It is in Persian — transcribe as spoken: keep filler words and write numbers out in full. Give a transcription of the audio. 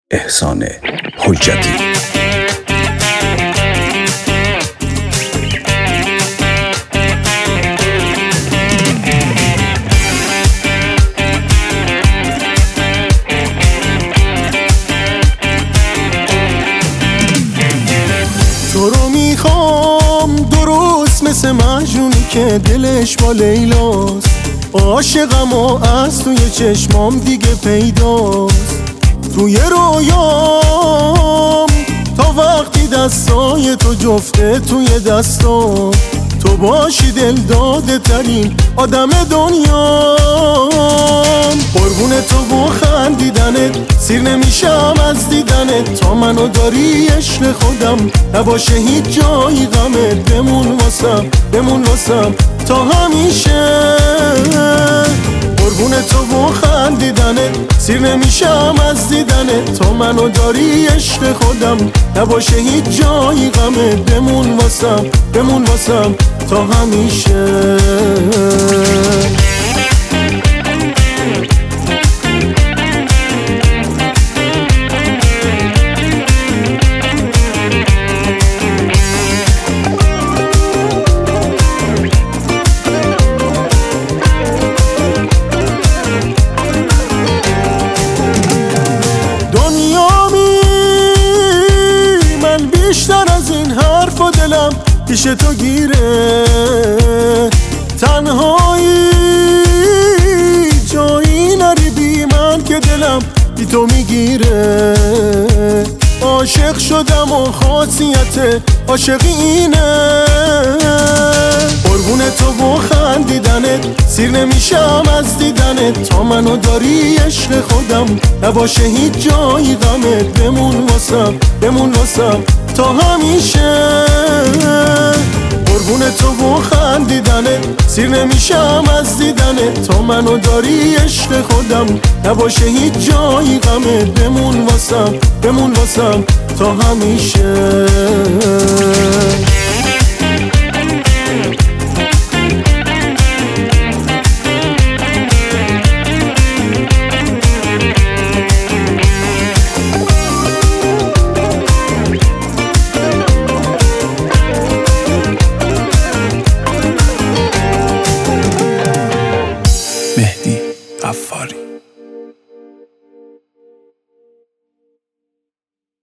احسان حجتی. تو رو میخوام درست مثل مجنونی که دلش با لیلاست، عاشقم و از توی چشمام دیگه پیداست. توی رویام تا وقتی دستای تو جفته توی دستام، تو باشی دل داده ترین آدم دنیام. قربون تو و خندیدنت سیر نمیشم از دیدنت، تا منو داری عشق خودم نباشه هیچ جایی غمت. بمون واسم بمون واسم تا همیشه، قربون تو و خندیدنت سیر نمیشم از دیدنت، تا منو داری عشق خودم نباشه هیچ جایی غمت. بمون واسم بمون واسم تا همیشه. بیشتر از این حرف و دلم پیش تو گیره، تنهایی جایی نری بی من که دلم بی تو میگیره. عاشق شدم و خاصیت عاشقی اینه، قربون تو و خندیدنت سیر نمیشم از دیدنت، تا منو داری عشق خودم نباشه هیچ جایی غمت. بمون واسم بمون واسم تا همیشه، قربون تو و خندیدنت سیر نمیشم از دیدنت، تا منو داری عشق خودم نباشه هیچ جایی غمت. بمون واسم بمون واسم تا همیشه.